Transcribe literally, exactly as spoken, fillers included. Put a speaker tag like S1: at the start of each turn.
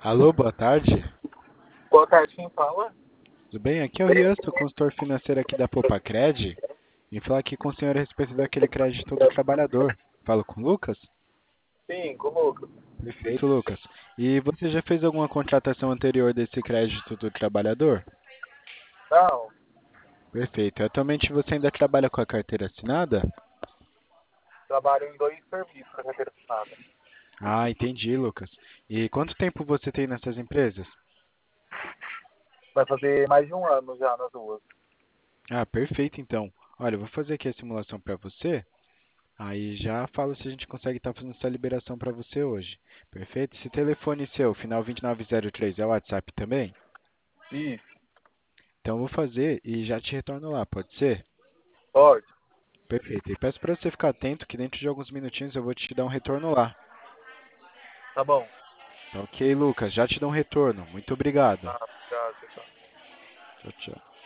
S1: Alô, boa tarde.
S2: Boa tarde, quem fala?
S1: Tudo bem? Aqui é o Rian, sou consultor financeiro aqui da Popacred. Vim falar aqui com o senhor a respeito daquele crédito do trabalhador. Falo com o Lucas?
S2: Sim, com o Lucas.
S1: Perfeito, Lucas. E você já fez alguma contratação anterior desse crédito do trabalhador?
S2: Não,
S1: Perfeito. Atualmente você ainda trabalha com a carteira assinada?
S2: trabalho em dois serviços da carteira assinada.
S1: Ah, entendi, Lucas. E quanto tempo você tem nessas empresas?
S2: Vai fazer mais de um ano já nas duas.
S1: Ah, perfeito, então. Olha, eu vou fazer aqui a simulação para você. Aí já falo se a gente consegue estar fazendo essa liberação para você hoje. Perfeito? Esse telefone seu, final vinte e nove zero três, é o WhatsApp também?
S2: Isso,
S1: Então eu vou fazer e já te retorno lá, pode ser?
S2: pode.
S1: Perfeito. E peço para você ficar atento que dentro de alguns minutinhos eu vou te dar um retorno lá.
S2: Tá bom.
S1: Tá ok, Lucas? Já te dou um retorno. Muito obrigado.
S2: Ah, obrigado, pessoal.
S1: Tchau, tchau.